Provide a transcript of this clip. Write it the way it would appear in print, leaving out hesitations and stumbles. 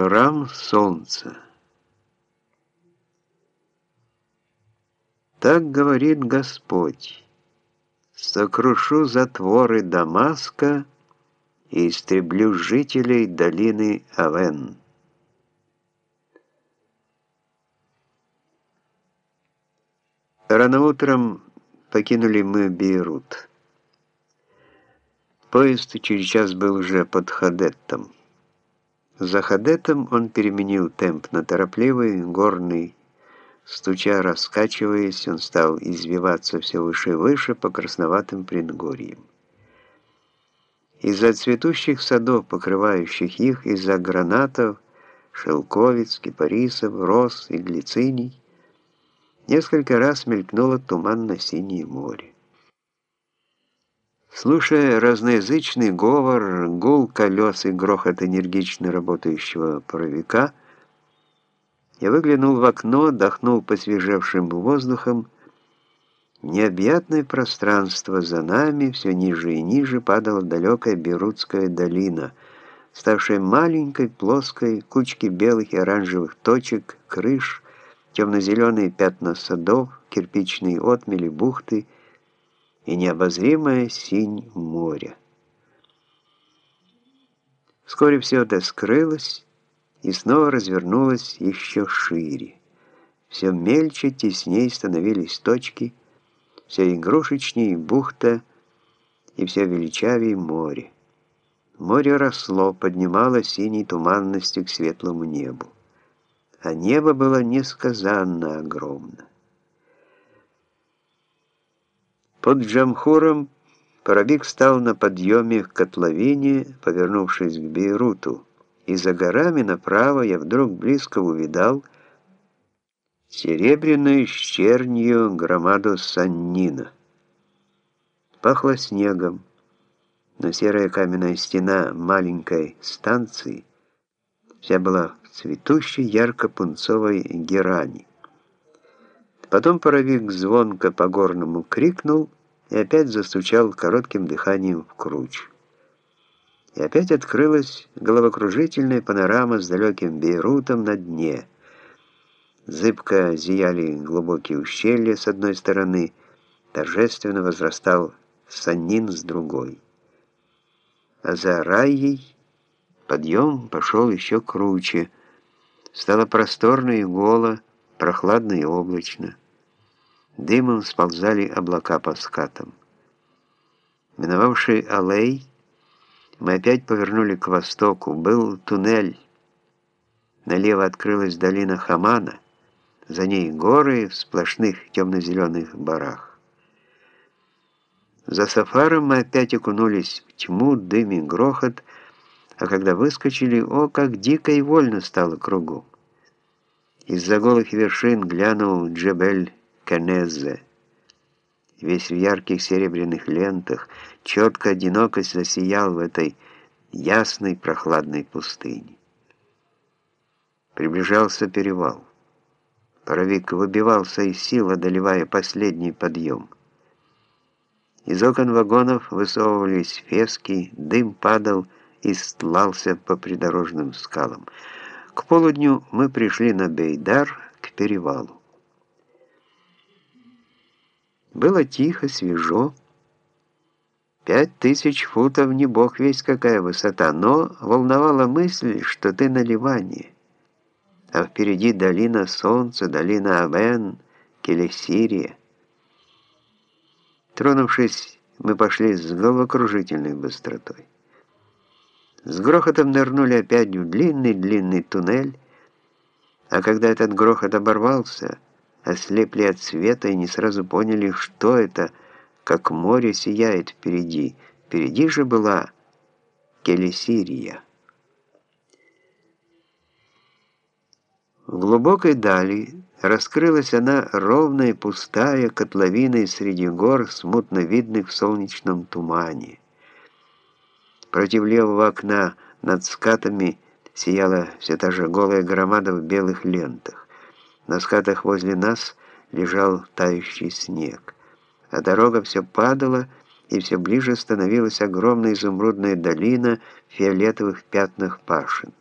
Храм солнца. Так говорит Господь: сокрушу затворы Дамаска и истреблю жителей долины Авен. Рано утром покинули мы Бейрут. Поезд через час был уже под Хадеттом. За Хадеттом он переменил темп на торопливый, горный. Стуча, раскачиваясь, он стал извиваться все выше и выше по красноватым предгорьям. Из-за цветущих садов, покрывающих их, из-за гранатов, шелковиц, кипарисов, роз и глициний, несколько раз мелькнуло туманно-синее море. Слушая разноязычный говор, гул колес и грохот энергично работающего паровика, я выглянул в окно, дохнул посвежевшим воздухом. В необъятное пространство за нами все ниже и ниже падала далекая Бейрутская долина, ставшая маленькой, плоской, кучки белых и оранжевых точек, крыш, темно-зеленые пятна садов, кирпичные отмели, бухты и необозримая синь моря. Вскоре все это скрылось и снова развернулось еще шире. Все мельче, тесней становились точки, все игрушечнее бухта и все величавее море. Море росло, поднимало синей туманностью к светлому небу, а небо было несказанно огромно. Под Джамхуром паровик стал на подъеме к котловине, повернувшись к Бейруту, и за горами направо я вдруг близко увидал серебряную с чернью громаду Саннина. Пахло снегом, но серая каменная стена маленькой станции вся была в цветущей ярко-пунцовой герани. Потом паровик звонко по-горному крикнул и опять застучал коротким дыханием в круч. И опять открылась головокружительная панорама с далеким Бейрутом на дне. Зыбко зияли глубокие ущелья с одной стороны, торжественно возрастал Саннин с другой. А за Райей подъем пошел еще круче. Стало просторно и голо, прохладно и облачно. Дымом сползали облака по скатам. Миновавший Алей, мы опять повернули к востоку. Был туннель. Налево открылась долина Хамана, за ней горы в сплошных темно-зеленых барах. За Сафаром мы опять окунулись в тьму, дым и грохот, а когда выскочили, о, как дико и вольно стало кругом. Из-за голых вершин глянул Джебель-Кенезе, весь в ярких серебряных лентах, четко одинокость засиял в этой ясной прохладной пустыне. Приближался перевал. Паровик выбивался из сил, одолевая последний подъем. Из окон вагонов высовывались фески, дым падал и стлался по придорожным скалам. К полудню мы пришли на Бейдар, к перевалу. Было тихо, свежо. 5000 футов, не бог весть какая высота, но волновала мысль, что ты на Ливане, а впереди долина солнца, долина Авен, Келесирия. Тронувшись, мы пошли с головокружительной быстротой. С грохотом нырнули опять в длинный-длинный туннель, а когда этот грохот оборвался, ослепли от света и не сразу поняли, что это, как море сияет впереди. Впереди же была Келесирия. В глубокой дали раскрылась она ровная и пустая котловиной среди гор, смутно видных в солнечном тумане. Против левого окна над скатами сияла все та же голая громада в белых лентах. На скатах возле нас лежал тающий снег, а дорога все падала, и все ближе становилась огромная изумрудная долина в фиолетовых пятнах пашин.